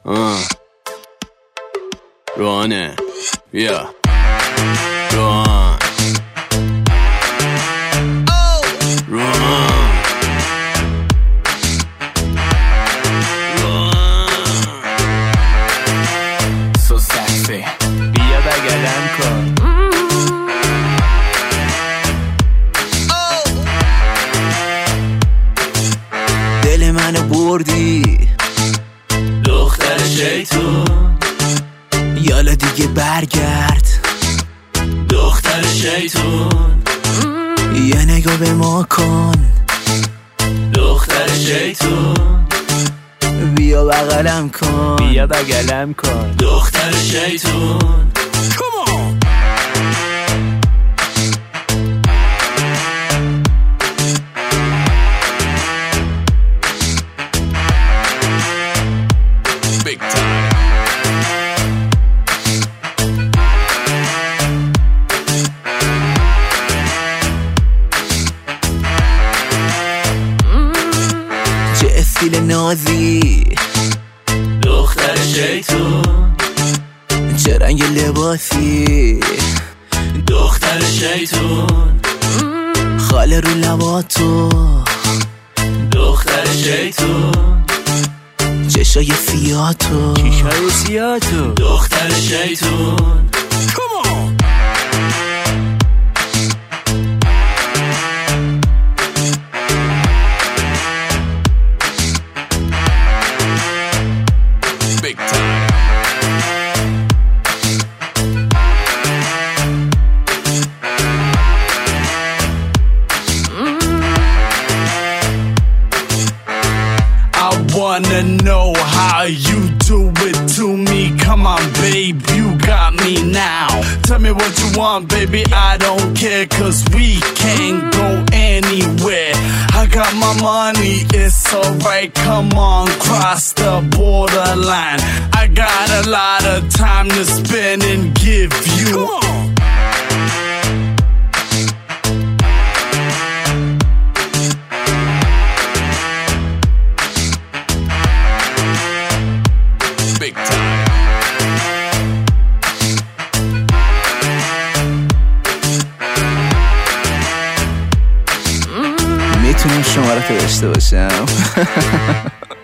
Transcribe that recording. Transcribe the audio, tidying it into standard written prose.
روانه بیا روان So sexy بیا بگلم کن دل منو بردی دختر شیطون یالا دیگه برگرد دختر شیطون یه نگاه به ما کن دختر شیطون بیا بغلم کن بیا بگلم کن دختر شیطون Come on Big time چه استیل نازی دختر شیطون چه رنگ لباسی دختر شیطون خاله رو لباتو دختر شیطون چشای سیاتو چشای سیاتو دختر شیطون Come on Big time I wanna know how you do it to me. Come on, babe, you got me now. Tell me what you want, baby, I don't care, cause we can't go anywhere. I got my money, it's alright, come on, cross the borderline. I got a lot of time to spend and give you. Come on. Big time. میتونم شمارتو داشته باشم